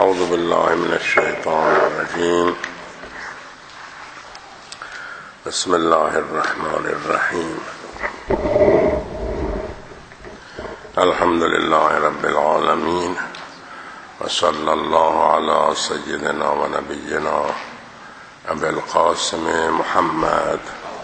أعوذ بالله من الشيطان الرجيم. بسم الله الرحمن الرحيم. الحمد لله رب العالمين، وصلى الله على سيدنا ونبينا أبي القاسم محمد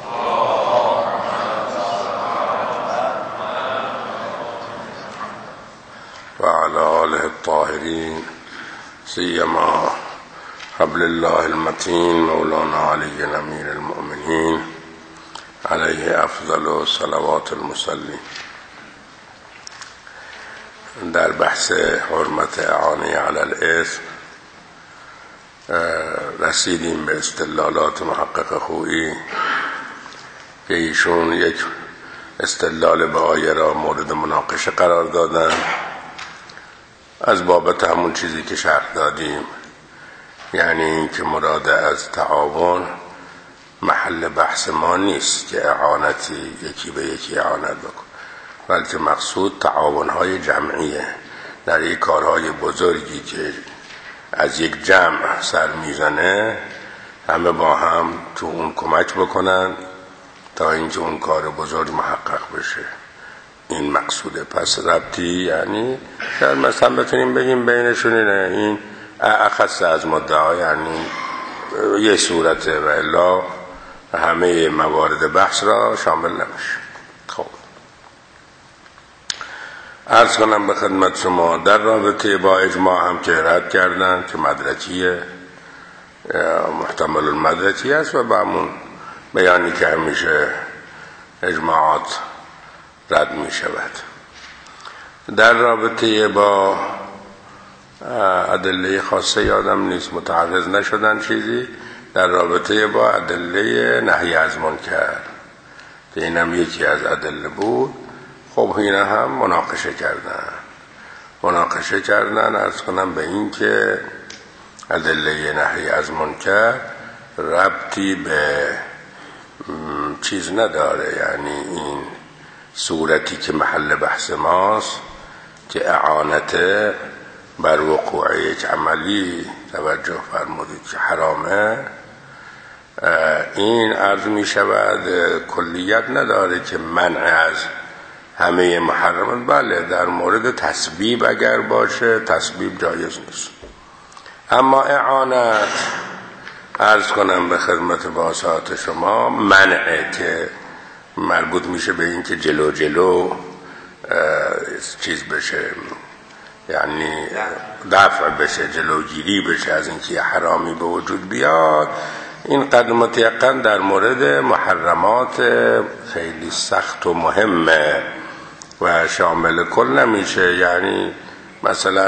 وعلى آله الطاهرين، سيما حبل الله المتين مولانا علي أمير المؤمنين عليه أفضل صلوات المصلين. در بحث حرمت اعانه علی الاسم رسیدیم به استدلالات محقق خویی که ایشون یک استدلال به آیه را مورد مناقشه قرار دادن از بابت همون چیزی که شرح دادیم، یعنی این که مراد از تعاون محل بحث ما نیست که اعانتی یکی به یکی اعانت بکن، بلکه مقصود تعاون‌های جمعیه در یک کارهای بزرگی که از یک جمع سر میزنه، همه با هم تو اون کمک بکنن تا اینکه اون کار بزرگ محقق بشه. این مقصوده. پس ربطی یعنی شاید مثلا بتونیم بگیم بینشون اینه، این اخص از مدعا، یعنی یه صورته و الا همه موارد بحث را شامل نمیشه. خب عرض کنم به خدمت شما در رابطه با اجماع هم که رد کردن که مدرکیه، محتمل المدرکی است و با همون بیانی که همیشه اجماعات رد می شود. در رابطه با ادله خاصه یادم نیست، متعرض نشدن چیزی در رابطه با ادله نهی از منکر که اینم یکی از ادله بود. خب اینا هم مناقشه کردن عرض کنم به این که ادله نهی از منکر ربطی به چیز نداره، یعنی این صورتی که محل بحث ماست که اعانت بر وقوع یک عملی توجه فرمودید که حرامه، این عرض می شود کلیت نداره که منع از همه محرمات. بله در مورد تسبیب اگر باشه تسبیب جایز نیست، اما اعانت عرض کنم به خدمت باسات شما منعه که مربوط میشه به این که جلو چیز بشه، یعنی دفع بشه، جلوگیری بشه از اینکه حرامی به وجود بیاد. این قد متیقن در مورد محرمات خیلی سخت و مهمه و شامل کل نمیشه، یعنی مثلا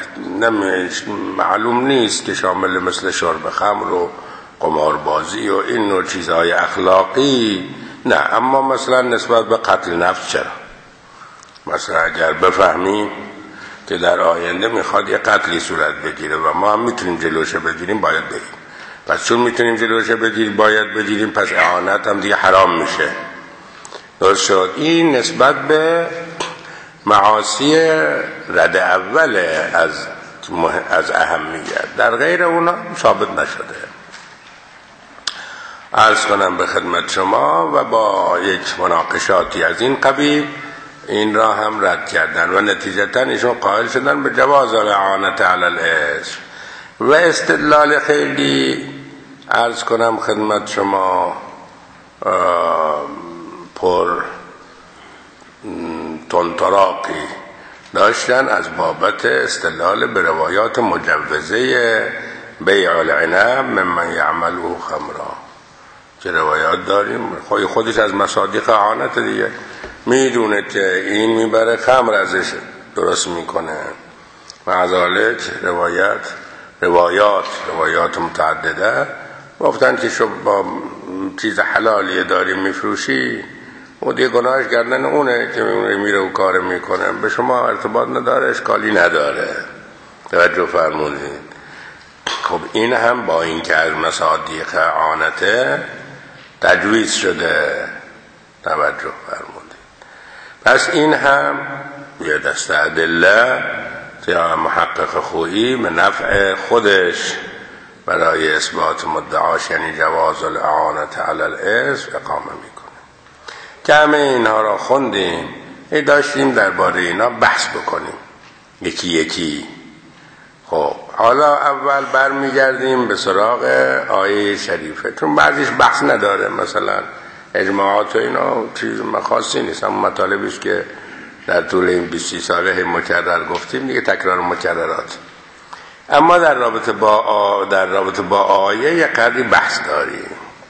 معلوم نیست که شامل مثل شرب خمر و قماربازی و این نوع چیزهای اخلاقی نه، اما مثلا نسبت به قتل نفس چرا؟ مثلا اگر بفهمیم که در آینده میخواد یه قتلی صورت بگیره و ما هم میتونیم جلوشه بگیریم باید بگیریم، پس چون میتونیم جلوشه بگیریم باید بگیریم، پس اعانت هم دیگه حرام میشه. درست شد. این نسبت به معاصی رد اول از اهمیت، در غیر اونا ثابت نشده. عرض کنم به خدمت شما و با یک مناقشاتی از این قبیل این را هم رد کردن و نتیجتا ایشون قائل شدن به جواز الاعانت علی الاسم و استدلال خیلی عرض کنم خدمت شما پر تنطراقی داشتن از بابت استدلال به روایات مجوزه بیع العنب ممن یعمله خمرا که روایات داریم خودش از مصادیق اعانت دیگه، میدونه که این میبره خمر ازش درست میکنه و از ذالک روایات متعدده گفتن که شما با چیز حلالی داری میفروشی و دیگه گناهش گردن اونه که میره و کار میکنه، به شما ارتباط نداره، اشکالی نداره. توجه فرمودید. خب این هم با این که از مصادیق اعانته تجویز شده، توجه فرمودید. پس این هم یه دسته ادله یا محقق خویی به نفع خودش برای اثبات مدعاش، یعنی جواز الاعانة علی الاسم، اقامه میکنه. که همه اینها را خوندیم، داشتیم درباره اینا بحث بکنیم یکی یکی. خب حالا اول برمیگردیم به سراغ آیه شریفه، چون بعضیش بحث نداره، مثلا اجماعات و اینا چیز خاصی نیست، اما مطالبیش که در طول این 20 ساله مکرر گفتیم دیگه، تکرار مکررات. اما در رابطه با آیه یک قدری بحث داریم.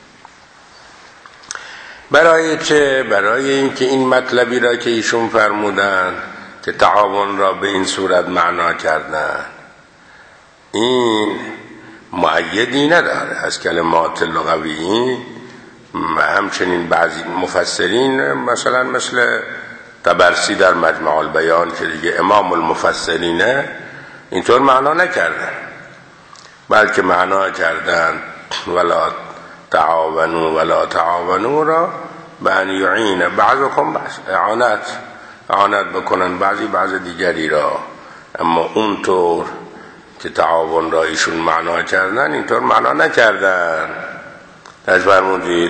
برای چه؟ برای اینکه این مطلبی را که ایشون فرمودن که تعاون را به این صورت معنا کردن، این مؤیدی نداره از کلمات لغوی. و همچنین بعضی مفسرین مثلا مثل طبرسی در مجمع البیان که دیگه امام المفسرینه، اینطور معنا نکردن، بلکه معنا کردن ولا تعاونوا را به ان یعین بعضکم بعض، اعانت بکنن بعض دیگری را. اما اونطور که تعاون را ایشون معنا کردن اینطور معنا نکردن. فرمودید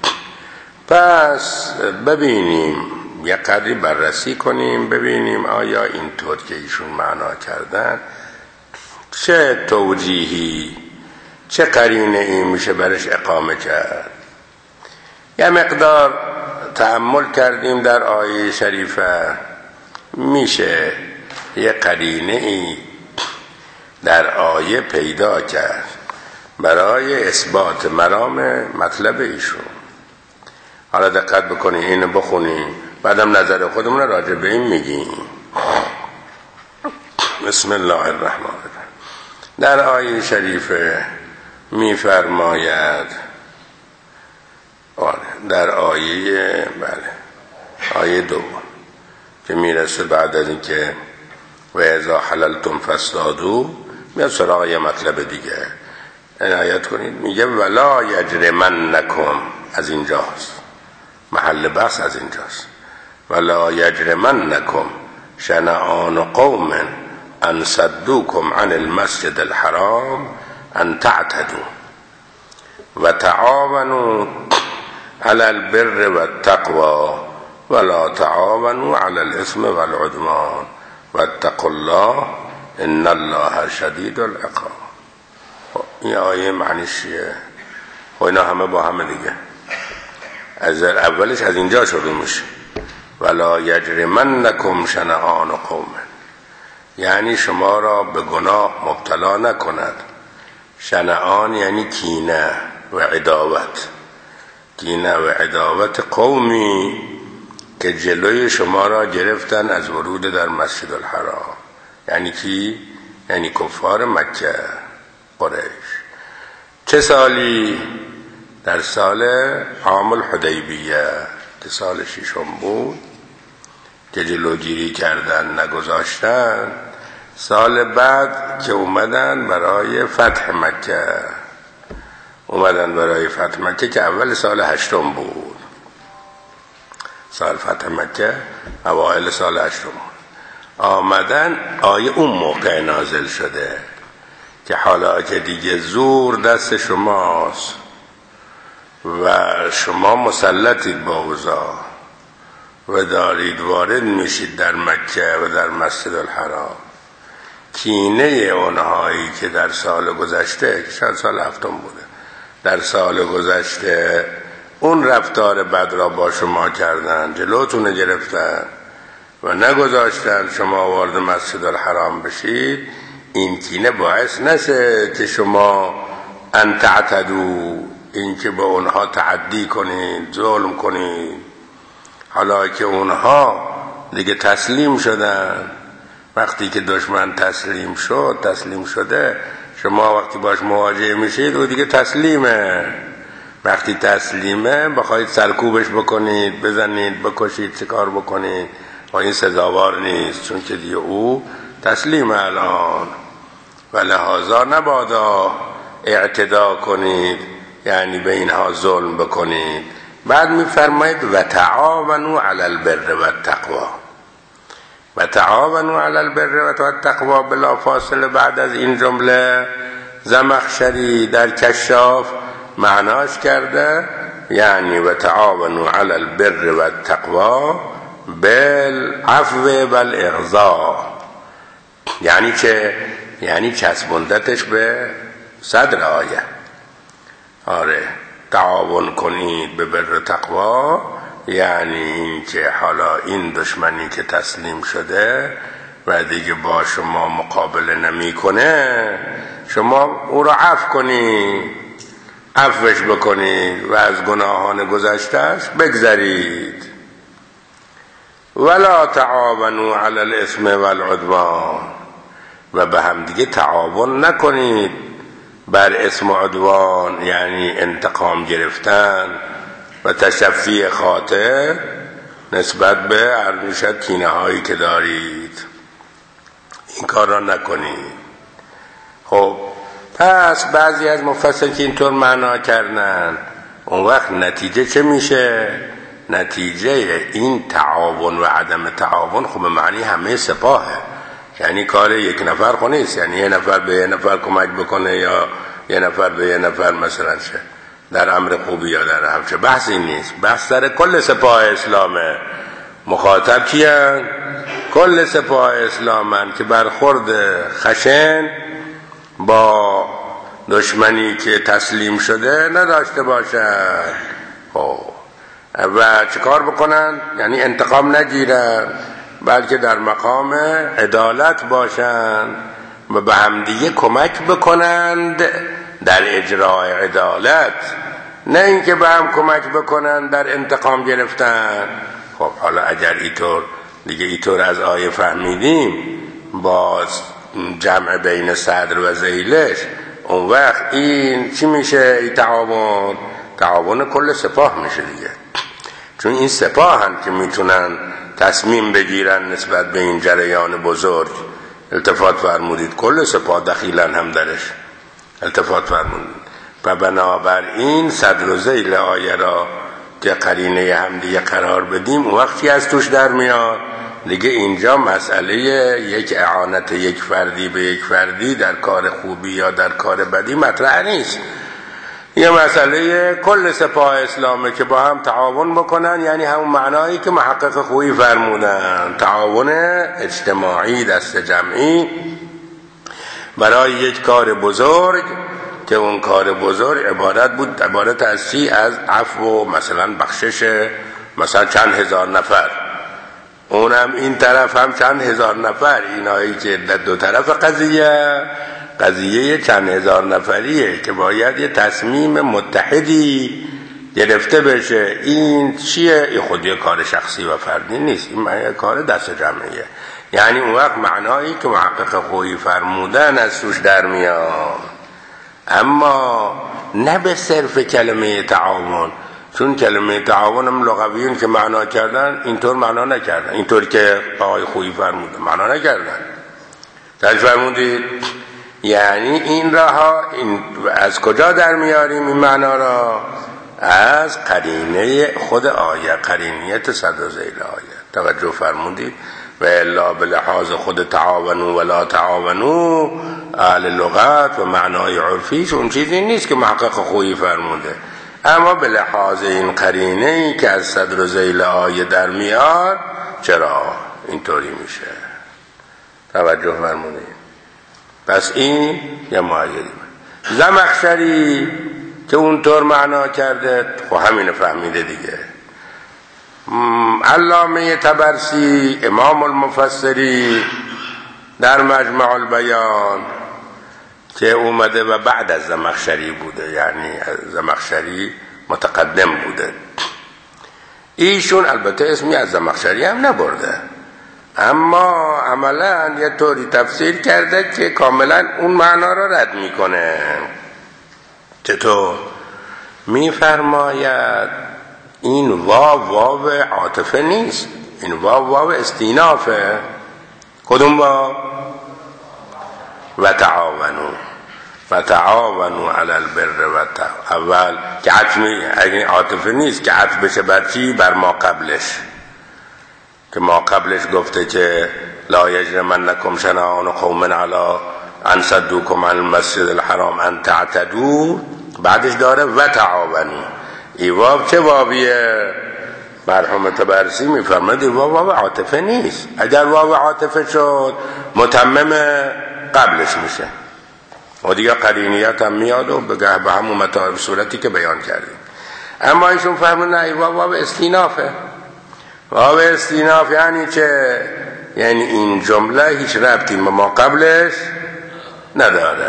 پس ببینیم، یک قدری بررسی کنیم ببینیم آیا اینطور که ایشون معنا کردن چه توجیهی، چه قرینه ای میشه برش اقامه کرد. یه مقدار تأمل کردیم در آیه شریفه، میشه یه قرینه ای در آیه پیدا کرد برای اثبات مرام مطلب ایشون. حالا دقت بکنید، اینو بخونیم بعدم نظر خودمون راجع به این میگیم. بسم الله الرحمن الرحیم. در آیه شریفه میفرماید، در آیه آیه 2 که میرسه بعد از اینکه و اذا حللتم فاصطادوا، میاد سراغ یه مطلب دیگه. عنایت کنید، میگه ولا یجرمنکم، از اینجاست محل بحث، از اینجاست. ولا یجرمنکم شنآن قوم ان صدوکم عن المسجد الحرام ان تعتدوا و تعاونوا علی البر والتقوى ولا تعاونوا علی الاثم والعدوان واتقوا الله ان الله شدید العقاب. این آیه معنیش چیه؟ خب اینا همه با همه دیگه. از اولش از اینجا شروع میشه، ولا یجرمنکم شنآن قوم، یعنی شما را به گناه مبتلا نکند. شنآن یعنی کینه و عداوت، کینه و عداوت قومی که جلوی شما را گرفتن از ورود در مسجد الحرام. یعنی کی؟ یعنی کفار مکه، قریش. چه سالی؟ در سال عام الحدیبیه که سال 6 بود که جلوگیری کردن نگذاشتن. سال بعد که اومدن برای فتح مکه، که اول سال 8 بود. سال فتح مکه اوائل سال 8 بود. آمدن، آیه اون موقع نازل شده که حالا که دیگه زور دست شماست و شما مسلطید با اوضاع و دارید وارد میشید در مکه و در مسجد الحرام، کینه اونهایی که در سال گذشته، که شاید سال 7 بوده، در سال گذشته اون رفتار بد را با شما کردن، جلوتون گرفتن و نگذاشتن شما وارد مسجد الحرام بشید، این کینه باعث نشه که شما ان تعتدوا، این که به اونها تعدی کنید، ظلم کنید. حالا که اونها دیگه تسلیم شدن، وقتی که دشمن تسلیم شده، شما وقتی باش مواجه میشید او دیگه تسلیمه. وقتی تسلیمه بخواید سرکوبش بکنید، بزنید، بکشید، چه کار بکنید، و این سزاوار نیست، چون که دیگه او تسلیمه الان. و لحاظا نبادا اعتدا کنید، یعنی به اینها ظلم بکنید. بعد میفرماید و تعاونوا علی البر والتقوی، و تعاونوا علی البر و التقوا بلا فاصله. بعد از این جمله زمخشری در کشاف معناش کرده یعنی و تعاونوا علی البر و التقوا بالعفو والاغضاء. یعنی چه؟ یعنی چسبوندتش به صدر آیه. آره، تعاون کنید به بر تقوا یعنی این که حالا این دشمنی که تسلیم شده و دیگه با شما مقابله نمیکنه، شما او را عفو کنید، عفوش بکنید و از گناهان گذشتهش بگذرید. ولا تعاونوا علی الاثم والعدوان، و به هم دیگه تعاون نکنید بر اثم و عدوان، یعنی انتقام گرفتن و تشفی خاطر نسبت به ارمیشت کینه هایی که دارید. این کار را نکنید. خب پس بعضی از مفسرین که اینطور معنا کردن، اون وقت نتیجه چه میشه؟ نتیجه این تعاون و عدم تعاون خب به معنی همه سپاهه. یعنی کار یک نفر خو نیست، یعنی یه نفر به یه نفر کمک بکنه یا یه نفر به یه نفر مثلا چه در امر خوبی یا در همچه. بحث این نیست، بحث در کل سپاه اسلامه. مخاطب کیان؟ کل سپاه اسلامن که برخورد خشن با دشمنی که تسلیم شده نداشته باشن. و چیکار بکنن؟ یعنی انتقام نگیرن، بلکه در مقام عدالت باشن و به همدیگه کمک بکنند در اجرای عدالت، نه اینکه به هم کمک بکنند در انتقام گرفتن. خب حالا اگر اینطور دیگه اینطور از آیه فهمیدیم با جمع بین صدر و ذیلش، اون وقت این چی میشه؟ این تعاون کل سپاه میشه دیگه. چون این سپاه هم که میتونن تصمیم بگیرن نسبت به این جریان بزرگ. التفات فرمودید کل سپاه دخیلا هم درش التفات فرمودید. و بنابراین صدر و ذیل آیه را که قرینه هم دیگه قرار بدیم، وقتی از توش در میاد دیگه اینجا مسئله یک اعانت یک فردی به یک فردی در کار خوبی یا در کار بدی مطرح نیست. یه مسئله کل سپاه اسلامه که با هم تعاون بکنن، یعنی همون معنایی که محقق خویی فرمودن، تعاون اجتماعی دست جمعی برای یک کار بزرگ که اون کار بزرگ عبارت از چی؟ از عفو، مثلا بخشش مثلا چند هزار نفر، اونم این طرف هم چند هزار نفر. اینایی که در دو طرف قضیه چند هزار نفریه که باید یه تصمیم متحدی گرفته بشه. این چیه؟ این خودی کار شخصی و فردی نیست، این کار دست جمعیه. یعنی اون وقت معنایی که محقق خویی فرمودن از توش در میاد، اما نه به صرف کلمه تعاون. چون کلمه تعاون هم لغویون که معنا کردن اینطور معنا نکردن، اینطور که آقای خویی فرمودن معنا نکردن. تاج فرمودید یعنی این راها از کجا در میاریم این معنا را؟ از قرینه خود آیه، قرینیت صدر ذیل آیه. توجه فرمودید؟ و الا به لحاظ خود تعاونو ولا تعاونو اهل لغت و معنای عرفیش اون چیزی نیست که محقق خویی فرموده، اما به لحاظ این قرینه‌ای که از صدر ذیل آیه در میاد چرا اینطوری میشه. توجه فرمودید؟ پس این یه معیدی. زمخشری که اونطور معنا کرده خب همینو فهمیده دیگه. علامه طبرسی امام المفسری در مجمع البیان که اومده و بعد از زمخشری بوده، یعنی زمخشری متقدم بوده، ایشون البته اسمی از زمخشری هم نبرده، اما عملا یه طوری تفسیر کرده که کاملا اون معنا را رد میکنه. چطور؟ میفرماید این واو عاطفه نیست، این واو استینافه. کدوم واو؟ و تعاونو علی البر و التقوا. اول که عطفی، اگه عاطفه نیست که عطف بشه بر چی؟ بر ما قبلش. که ما قبلش گفته که لا یجرمنکم شنآن قوم علی ان صدوکم عن المسجد الحرام ان تعتدوا، بعدش داره و تعاونوا. این واو چه واویه؟ مرحوم طبرسی میفرماید این واو عاطفه نیست. اگر واو عاطفه شد متمم قبلش میشه و دیگه قرینیت هم میاد و بگه به همون مطالب صورتی که بیان کردیم. اما ایشون فرمود نه این واو استینافه. واو استیناف یعنی چه؟ یعنی این جمله هیچ ربطی به ما قبلش نداره،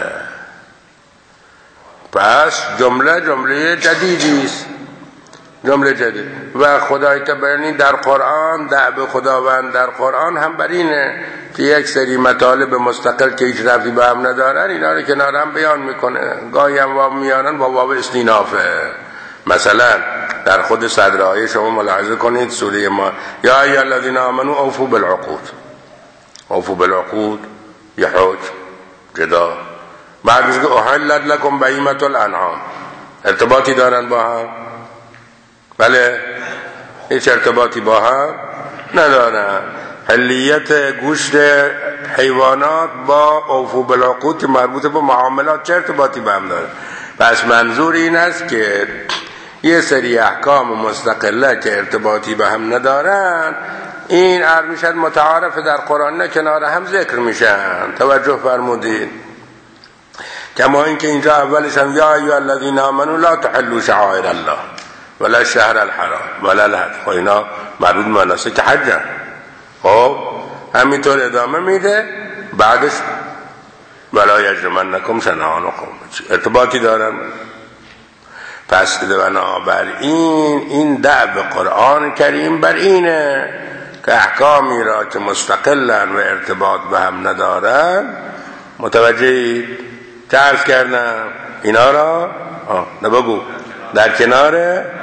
پس جمله جدیدی است، جمله جدید. و خدای تبارک در قرآن دعب خداوند در قرآن هم بر اینه که یک سری مطالب مستقل که هیچ ربطی به هم ندارن اینا رو کنار هم بیان میکنه. گاهی هم واو میانن با واو استینافه. مثلا در خود صدر آیه شما ملاحظه کنید سوره ما یا ایها الذین آمنوا اوفوا بالعقود، اوفوا بالعقود یه حج جدا، بعد میگه احلت لکم بهیمة الانعام. ارتباطی دارن با هم؟ بله، هیچ ارتباطی با هم ندارن. حلیت گوشت حیوانات با اوفوا بالعقود که مربوط به معاملات چه ارتباطی به هم داره؟ پس منظور این است که یه سری احکام مستقله که ارتباطی به هم ندارن این میشد متعارف در قرآن نه کنار هم ذکر میشن. توجه فرمودید؟ کما اینکه اینجا اولش هم یا ایها الذین آمنوا لا تحلوا شعائر الله ولا الشهر الحرام ولا الهدی، خب اینا مربوط به مناسک حج. خب همینطور ادامه میده بعدش ولا یجرمنکم شنآن قوم، ارتباطی دارن. پس بنابراین این دعب قرآن کریم بر اینه که احکامی را که مستقلن و ارتباط به هم ندارن متوجهید؟ چه عرض کردم؟ اینا را نبگو در کنار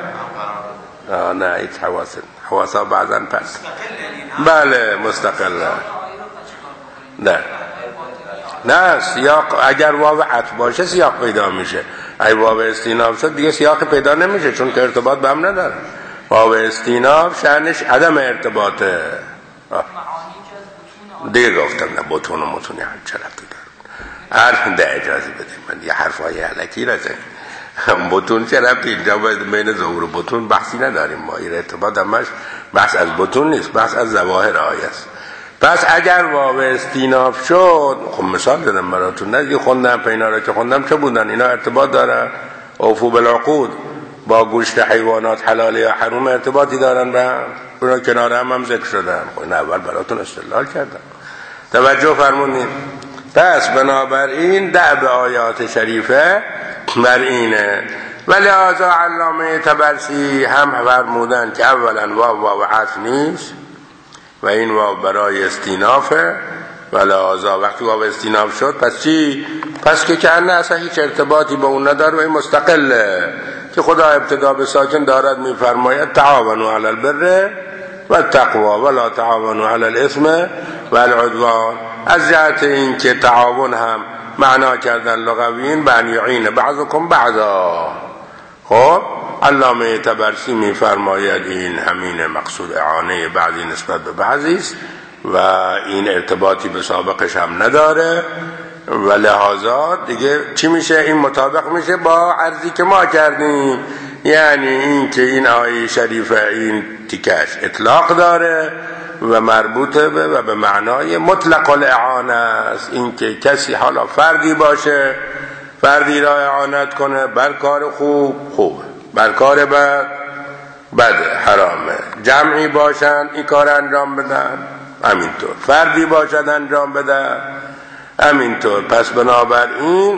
نه هیچ حواسا بعضا پس بله مستقلن. نه سیاق اگر واو عطف باشه سیاق پیدا میشه. اگه واو استیناف شد دیگه سیاق پیدا نمیشه چون که ارتباط به هم نداره. واو استیناف شأنش عدم ارتباطه. دیگه گفتم نه بطون و متون هم چه ربطی داره؟ ده اجازه بدیم من یه حرفای علکی را زنیم. بطون چه ربطی؟ اینجا باید بین ظهور و بطون بحثی نداریم ما. این ارتباط همش بحث از بطون نیست، بحث از ظواهر آیه است. پس اگر واو استیناف شد، خب مثال دادم براتون، نه خوندم پینا را که خوندم چه بودن؟ اینا ارتباط دارن. اوفوا بالعقود با گوشت حیوانات حلال یا حرام ارتباطی دارن به هم، اونا کنار هم ذکر شدن. خب این اول براتون استدلال کردم. توجه فرمونید؟ پس بنابراین دعب آیات شریفه بر اینه. ولی لذا علامه طبرسی هم فرمودن که اولا واو عطف نیست و این واو برای استینافه. ولذا وقتی واو استیناف شد پس چی؟ پس که کنه اصلا هیچ ارتباطی با اون نداره و این مستقله که خدا ابتدا به ساکن دارد میفرماید تعاونوا علی البر والتقوی ولا تعاونوا علی الاثم والعدوان. از جهت این که تعاون هم معنا کردن لغویین به ان یعین بعضکم بعضا. خب علامه طبرسی میفرماید این همین مقصود اعانه بعضی نسبت به بعضی است و این ارتباطی به سابقش هم نداره و لحاظا دیگه چی میشه؟ این مطابق میشه با عرضی که ما کردیم، یعنی این که این آیه شریفه این تیکش اطلاق داره و مربوطه به و به معنای مطلق الاعانه است. این که کسی حالا فردی باشه فردی را اعانت کنه بر کار خوب بر کار بد حرامه، جمعی باشن این کار انجام بدن همینطور، فردی باشد انجام بدن همینطور. پس بنابراین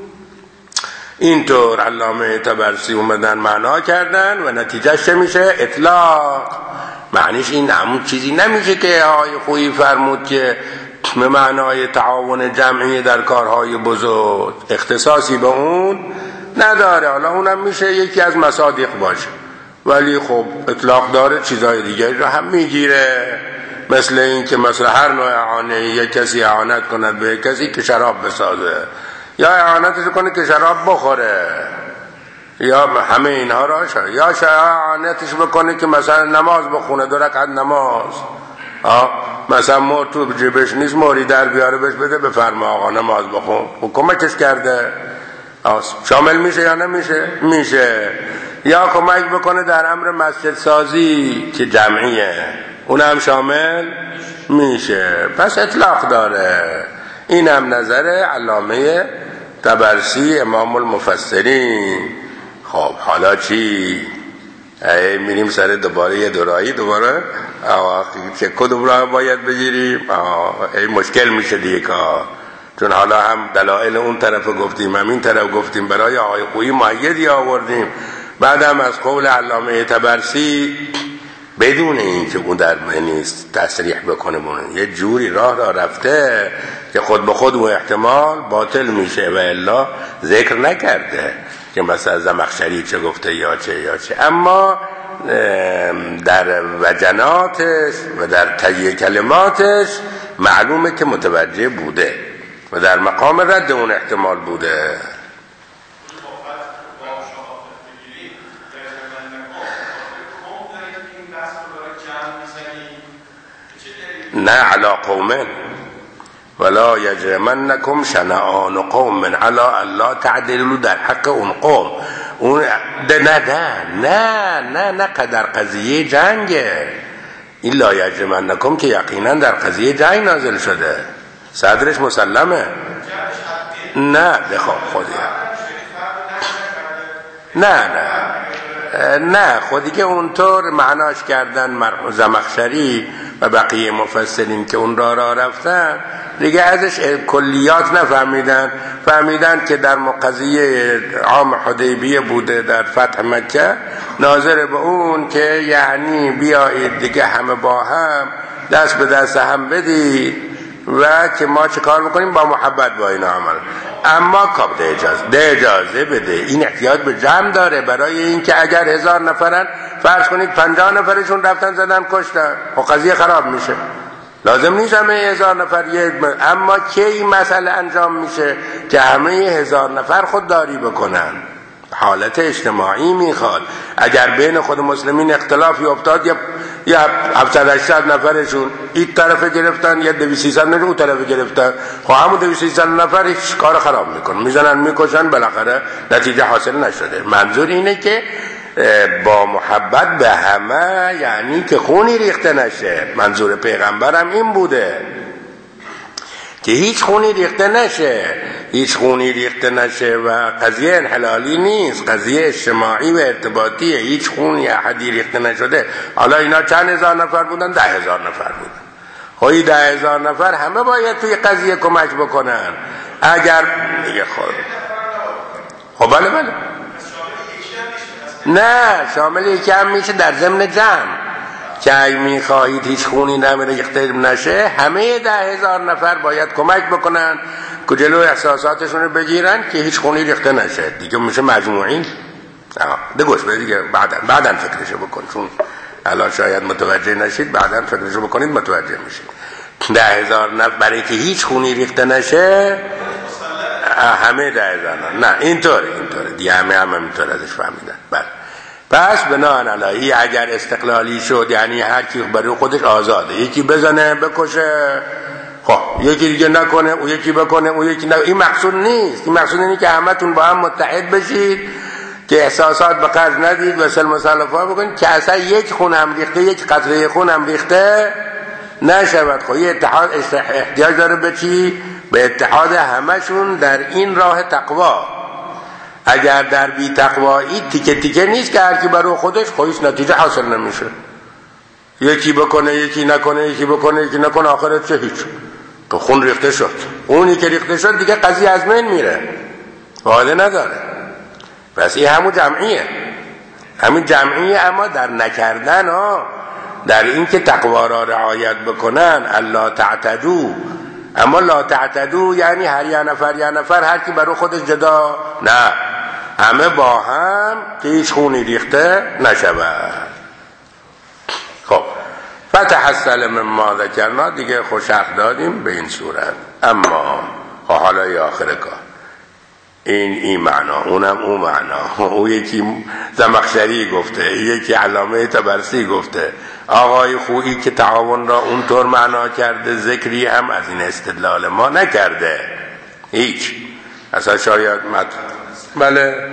اینطور علامه طبرسی اومدن معنا کردن و نتیجهش چه میشه؟ اطلاق. معنیش این همون چیزی نمیشه که آقای خویی فرمود که به معنای تعاون جمعی در کارهای بزرگ، اختصاصی به اون نداره. حالا اونم میشه یکی از مصادیق باشه ولی خب اطلاق داره، چیزای دیگه رو هم میگیره. مثل این که مثل هر نوع اعانه یک کسی اعانت کند به کسی که شراب بسازه یا اعانتش کنه که شراب بخوره یا همه اینها را یا اعانتش بکنه که مثلا نماز بخونه 2 رکعت نماز مثلا مور تو جیبش نیست، موری در بیاره بهش بده، بفرما آقا نماز بخون. و کمکش کرده. شامل میشه یا نمیشه؟ میشه. یا کمک بکنه در امر مسجد سازی که جمعیه، اون هم شامل میشه. پس اطلاق داره. این هم نظر علامه طبرسی امام المفسرین. خب حالا چی؟ میریم سر دوباره یه دورایی دوباره چه کدوم راه باید بگیریم؟ مشکل میشه دیگه کار، چون حالا هم دلایل اون طرف گفتیم هم این طرف گفتیم، برای آقای خویی مؤیدی آوردیم. بعدم از قول علامه طبرسی بدون این که اون در نیست تصریح بکنه مونه. یه جوری راه را رفته که خود به خود و احتمال باطل میشه و الا ذکر نکرده که مثلا زمخشری چه گفته یا چه. اما در وجناتش و در تهیه کلماتش معلومه که متوجه بوده و در مقام رد اون احتمال بوده. نه علا قومن ولا یجرمنکم شنآن قوم علی الا تعدلوا، در حق اون قوم. اون نه در قضیه جنگه. این لا یجرمنکم که یقینا در قضیه جنگ نازل شده، صدرش مسلمه. نه بخواب خودی نه خودی که اونطور معناش کردن زمخشری و بقیه مفسرین که اون را رفتن دیگه ازش کلیات نفهمیدن. فهمیدن که در قضیه عام حدیبیه بوده در فتح مکه، ناظر به اون که یعنی بیایید دیگه همه با هم دست به دست هم بدید و که ما چه کار میکنیم با محبت با این عمل. اما کاب ده اجازه بده. این احتیاج به جمع داره، برای این که اگر 1000 نفرن فرض کنید 50 نفرشون رفتن زدن کشتن، خب قضیه خراب میشه. لازم نیست همه 1000 نفر اما که این مسئله انجام میشه که همه 1000 نفر خودداری بکنن. حالت اجتماعی میخواد. اگر بین خود مسلمین اختلافی افتاد یا 700-800 نفرشون این طرف گرفتن یا 200-300 نفر اون طرف گرفتن، خب همون 200-300 نفر هیچ کار خراب میکنن، میزنن میکشن، بالاخره نتیجه حاصل نشده. منظور اینه که با محبت به همه، یعنی که خونی ریخته نشه. منظور پیغمبرم این بوده که هیچ خونی ریخته نشه و قضیه انحلالی نیست، قضیه اجتماعی و ارتباطیه. هیچ خونی احدی ریخته نشده. حالا اینا چند هزار نفر بودن؟ 10,000 نفر بودن. خب 10,000 نفر همه باید توی قضیه کمک بکنن. اگر دیگه خب بله نه شامل یکی هم میشه در ضمن جمع که اگه میخواهید هیچ خونی ریخته نشه همه 10,000 نفر باید کمک بکنن که جلو احساساتشون رو بگیرن که هیچ خونی ریخته نشه. دیگه میشه مجموعین. بگوش به دیگه بعداً فکرشو بکن، چون الان شاید متوجه نشید، بعداً فکرشو بکنید متوجه میشید. 10,000 نفر برای که هیچ خونی ریخته نشه همه 10,000 نه اینطوره دیگه همه اینطور ازش فهمیدن. بله. پس بناهن علیه اگر استقلالی شد یعنی هر کی برای خودش آزاده، یکی بزنه بکشه، خب یکی دیگه نکنه، او یکی بکنه، او یکی این مقصود نیست. این مقصود اینه که همتون با هم متحد بشید که احساسات به قرض ندید و سلم و سلفا بکنید که اصلا یک خون هم ریخته، یک قطره خون هم ریخته نشود. خب یه اتحاد احتیاج داره به چی؟ به اتحاد همشون در این راه تقوا. اگر در بی تقوایی تیکه نیست که هر کی برای خودش خودش نتیجه حاصل نمیشه. یکی بکنه یکی نکنه، یکی بکنه یکی نکنه، آخرت چه؟ هیچ. تو خون ریخته شد. اونی که ریخته شد دیگه قضیه از من میره، فایده نداره. پس این همین جمعیه اما در نکردن در این که تقوا را رعایت بکنن. الا تعتدوا. اما لا تعتدوا یعنی هر یه نفر هر کی برای خودش جدا، نه، همه با هم که هیچ خونی ریخته نشود. خب فتحصل مما ذکرنا دیگه خوشخ دادیم به این صورت. اما حالا ای آخر کار این معنا، اونم اون معنا، او یکی زمخشری گفته، یکی علامه طبرسی گفته، آقای خویی که تعاون را اونطور معنا کرده ذکری هم از این استدلال ما نکرده، هیچ. اصلا شاید بله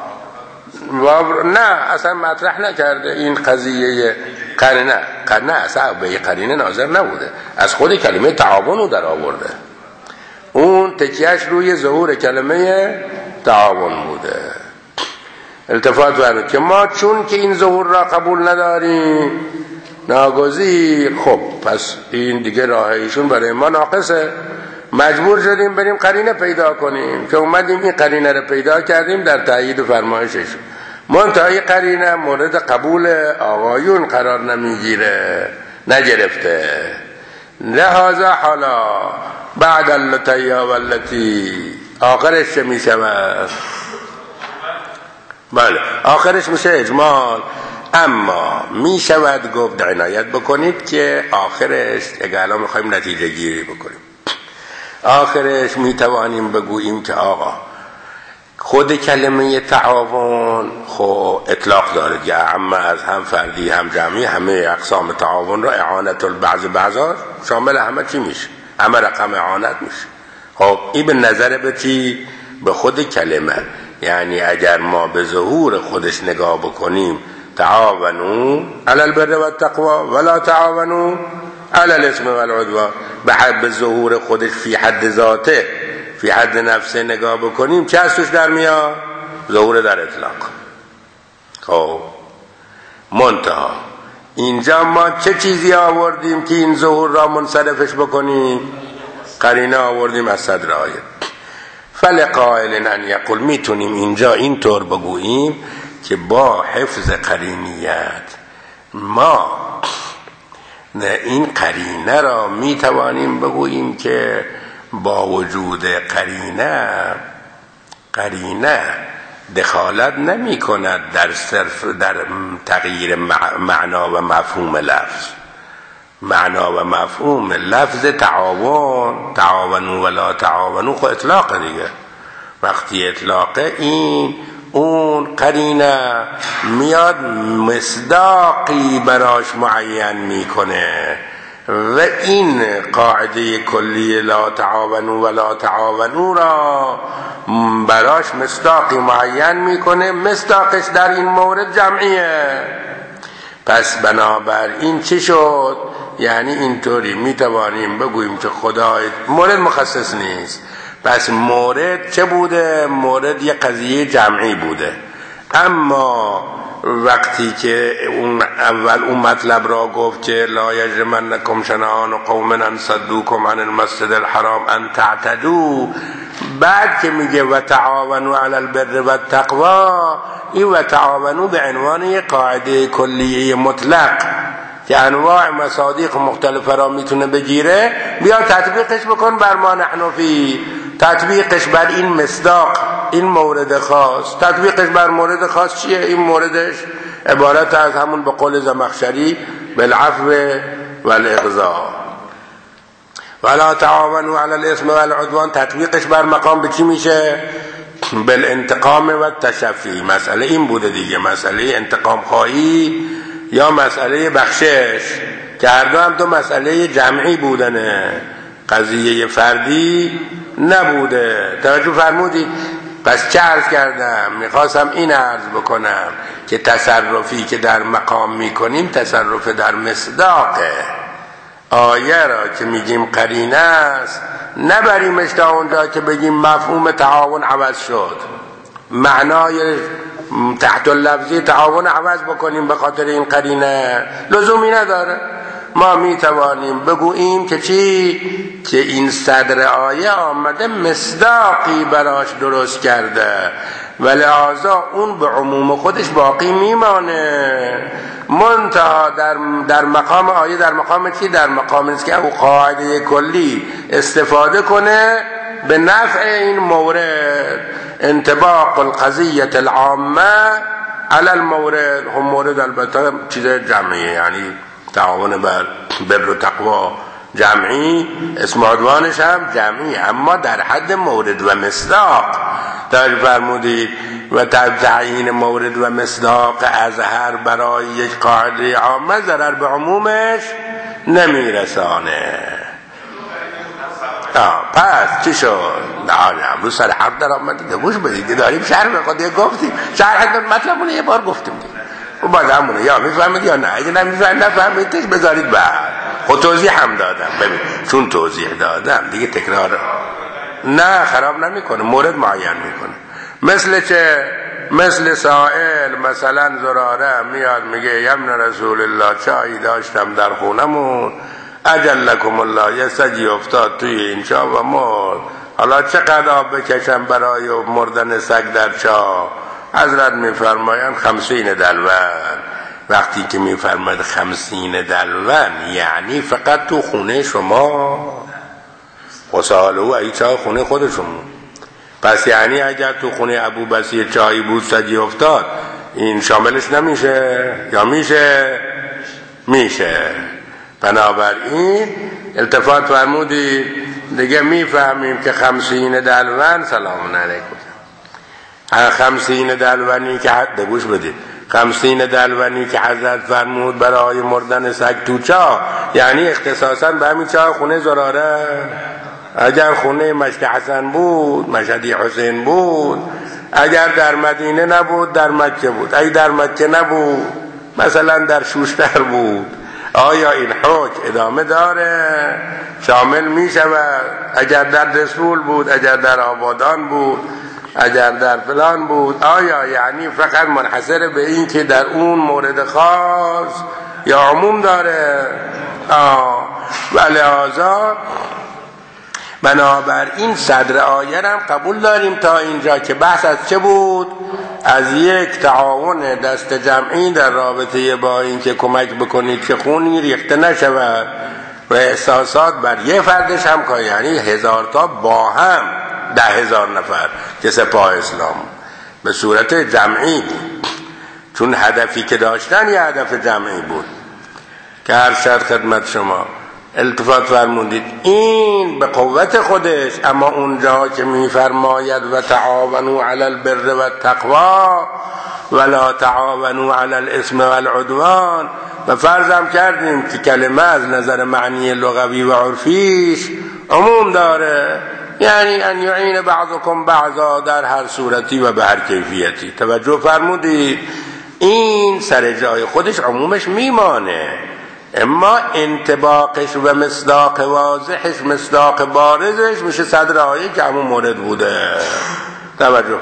نه اصلا مطرح نکرده این قضیه قرینه اصلا به قرینه ناظر نبوده، از خود کلمه تعاون رو در آورده، اون تکیهش روی ظهور کلمه تعاون بوده. التفات فرمود که ما چون که این ظهور را قبول نداریم ناگزیر، خب پس این دیگه راه ایشون برای ما ناقصه، مجبور شدیم بریم قرینه پیدا کنیم که اومدیم این قرینه رو پیدا کردیم در تأیید فرمایشش. منتهای قرینه مورد قبول آقایون قرار نگرفته. لحاظا حالا بعد اللتیا واللتی آخرش چه می شود؟ بله آخرش میشه اجمال. اما می شود گفت عنایت بکنید که آخرش اگر الان میخوایم نتیجه گیری بکنیم، آخرش می توانیم بگوییم که آقا خود کلمه تعاون خب اطلاق داره که اما از هم فردی هم جمعی، همه اقسام تعاون را اعانت بعضا شامل همه چی میشه، همه رقم اعانت میشه. خب این به نظر به چی؟ به خود کلمه. یعنی اگر ما به ظهور خودش نگاه بکنیم تعاونوا علی البر والتقوی ولا تعاونوا علی الاثم والعدوان، به ظهور خودش فی حد ذاته فی حد نفسه نگاه بکنیم چه از توش در میاد؟ ظهور در اطلاق. خب منتها اینجا ما چه چیزی آوردیم که این ظهور را منصرفش بکنیم؟ قرینه آوردیم از صدر آیه. فلقائل ان یقول، میتونیم اینجا اینطور بگوییم که با حفظ قرینیت ما این قرینه را میتوانیم بگوییم که با وجود قرینه دخالت نمی کند در تغییر معنا و مفهوم لفظ. معنا و مفهوم لفظ تعاونوا ولا تعاونوا خب اطلاق دیگه. وقتی اطلاقه اون قرینه میاد مصداقی براش معین میکنه و این قاعده کلی لا تعاونوا ولا تعاونوا را براش مصداقی معین میکنه. مصداقش در این مورد جمعیه. پس بنابراین چی شد؟ یعنی اینطوری میتوانیم بگوییم که خدا مورد مخصص نیست. پس مورد چه بوده؟ مورد یه قضیه جمعی بوده. اما وقتی که اون مطلب را گفت که لا یجرمنکم شنآن قوم ان صدوکم عن المسجد الحرام ان تعتدوا، بعد که میگه و تعاونوا علی البر والتقوی، این و تعاونوا به عنوان یک قاعده کلیه مطلق که انواع مصادیق مختلفه را میتونه بگیره، بیا تطبیقش بکن بر ما نحن فی، تطبیقش بر این مصداق، این مورد خاص. تطبیقش بر مورد خاص چیه؟ این موردش عبارت از همون به قول زمخشری بالعفو والاغضاء. ولا تعاونوا علی الاثم والعدوان تطبیقش بر مقام به چی میشه؟ بالانتقام و التشفی. مسئله این بوده دیگه، مسئله انتقام خواهی یا مسئله بخشش، که هر دو هم تو مسئله جمعی بودنه، قضیه فردی نبوده. توجه فرمودید؟ پس چه عرض کردم؟ میخواستم این عرض بکنم که تصرفی که در مقام میکنیم تصرف در مصداقه. آیه را که میگیم قرینه است نبریمش تا اونجا که بگیم مفهوم تعاون عوض شد، معنای تحت اللفظی تعاون عوض بکنیم به خاطر این قرینه، لزومی نداره. ما میتوانیم بگوییم که چی؟ که این صدر آیه آمده مصداقی براش درست کرده و لحاظا اون به عموم خودش باقی میمانه. منتها در مقام آیه، در مقام چی؟ در مقام است که او قاعده کلی استفاده کنه به نفع این مورد. انطباق القضیه العامه علی المورد، هم مورد البته چیز جمعیه، یعنی تعاون بر بر و تقوا جمعی، اسم عدوانش هم جمعی، اما در حد مورد و مصداق. توجه فرمودید؟ و تعیین مورد و مصداق اظهر برای یک قاعده عامه ضرر به عمومش نمیرسانه. پس چی شد؟ نه امروز سر حرف در آمد دیگه. گوش بدید داریم شرح بخواد گفتیم شرح مطلبونه یه بار گفتیم دیگه و باز همونه یا میفهمید یا نه. اگه نفهمیدش بذارید بعد. خود توضیح هم دادم. ببین چون توضیح دادم دیگه تکرار نه خراب نمیکنه، مورد معین میکنه. مثل چه؟ مثل سائل مثلا زراره میاد میگه یمن رسول الله چایی داشتم در خونمون اجلکم الله یه سگی افتاد توی این چا و مرد، حالا چقدر آب بکشم برای مردن سگ در چا؟ حضرت میفرمایند 50 دلون. وقتی که میفرماید 50 دلون یعنی فقط تو خونه شما خساله و ای چای خونه خودشون. پس یعنی اگر تو خونه ابو بصیر چایی بود سگی افتاد این شاملش نمیشه یا میشه؟ میشه. بنابراین التفات فرمودید دیگه میفهمیم که 50 دلون سلام علیکم 50 دلونی که حد گوش بدید 50 دلونی که حضرت فرمود برای مردن سگ تو چا یعنی اختصاصا به همین چا خونه زراره. اگر خونه مشت حسن بود مشهدی حسین بود، اگر در مدینه نبود در مکه بود، اگر در مکه نبود مثلا در شوشتر بود، آیا این حکم ادامه داره؟ شامل می شود؟ اگر در دسفول بود، اگر در آبادان بود، اگر در فلان بود، آیا یعنی فقط منحصر به این که در اون مورد خاص یا عموم داره؟ و لحاظا بنابراین صدر آیه هم قبول داریم تا اینجا که بحث از چه بود؟ از یک تعاون دست جمعی در رابطه با این که کمک بکنید که خونی ریخته نشود و احساسات بر یه فردش هم که یعنی 1000 تا با هم 10,000 نفر که سپاه اسلام به صورت جمعی بود، چون هدفی که داشتن یه هدف جمعی بود که هر شد خدمت شما التفات فرمودید این به قوت خودش. اما اونجا که میفرماید و تعاونوا علی البر و التقوا ولا تعاونوا علی الاثم والعدوان و فرضم کردیم که کلمه از نظر معنی لغوی و عرفیش عموم داره، یعنی ان یعین بعضکم بعضا در هر صورتی و به هر کیفیتی. توجه فرمودید این سر جای خودش عمومش میمانه، اما انطباقش و مصداق واضحش مصداق بارزش میشه صدر آیه که همون مورد بوده. توجه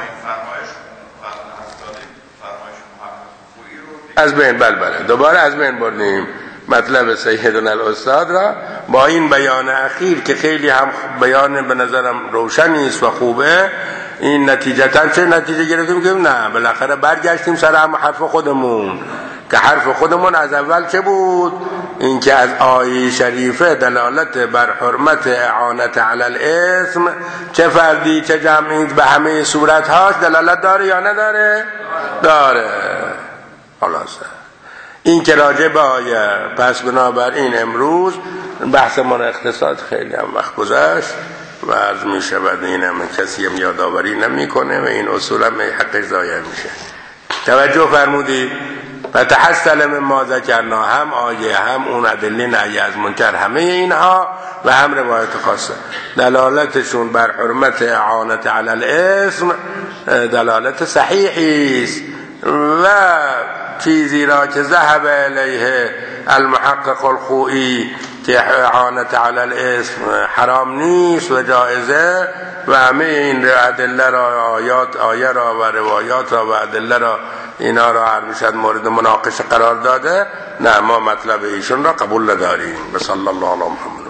از بین بله دوباره از بین بردیم مطلب سیدنا الاستاد را با این بیان اخیر که خیلی هم بیان به نظرم روشنی است و خوبه. این نتیجتا چه نتیجه گرفتیم که نه بالاخره برگشتیم سر هم حرف خودمون که حرف خودمون از اول چه بود؟ این که از آیه شریفه دلالت بر حرمت اعانت علی الاثم چه فردی چه جمعی به همه صورتهاش دلالت داره یا نداره؟ داره. خلاصه این که راجع به آیه. پس بنابراین امروز بحث من اقتصاد خیلی هم وقت گذشت و عرض می شود این هم کسی هم یادآوری نمی کنه و این اصول هم حقش ضایع میشه. توجه فرمودید و تحصل من ما ذکرنا هم آیه هم اون ادله نهی از منکر همه اینها و هم روایت خاصه دلالتشون بر حرمت اعانت علی الاثم دلالت صحیحی است و چیزی را که ذهب الیه المحقق الخوئی که اعانت علی الاثم حرام نیست و جایزه و همه این ادله را آیه را و روایات را و ادله را اینا را هر میشد مورد مناقشه قرار داده. نه ما مطلب ایشون را قبول نداریم. صلی الله علی محمد.